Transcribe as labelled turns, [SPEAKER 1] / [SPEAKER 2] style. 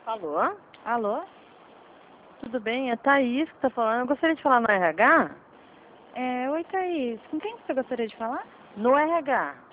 [SPEAKER 1] Alô?
[SPEAKER 2] Alô?
[SPEAKER 1] Tudo bem? É Thaís que tá falando. Eu gostaria de falar no RH?
[SPEAKER 2] Oi, Thaís. Com quem você gostaria de falar?
[SPEAKER 1] No RH.